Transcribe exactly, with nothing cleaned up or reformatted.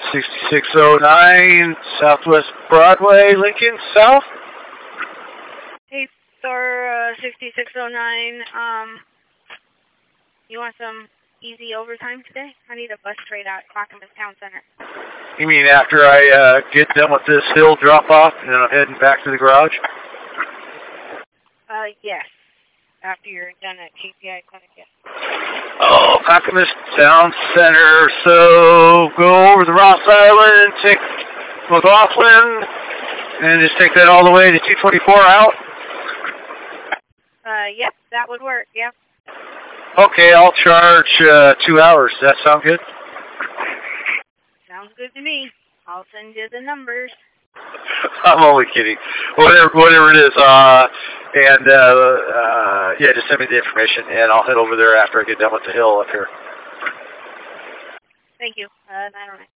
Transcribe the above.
sixty-six oh nine, Southwest Broadway, Lincoln, South. Hey, Star uh, sixty-six oh nine, um, you want some easy overtime today? I need a bus trade out at Clackamas Town Center. You mean after I uh, get done with this hill drop-off and then I'm heading back to the garage? Uh, yes. After you're done at K P I Clinic, yes. Oh, Clackamas Town Center. So go over the Ross Island, take McLaughlin, and just take that all the way to two twenty-four out? Uh, yep, that would work, yep. Okay, I'll charge uh, two hours. Does that sound good? Sounds good to me. I'll send you the numbers. I'm only kidding. Whatever, whatever it is, uh, and uh, uh, yeah, just send me the information, and I'll head over there after I get done with the hill up here. Thank you. Uh, I don't know.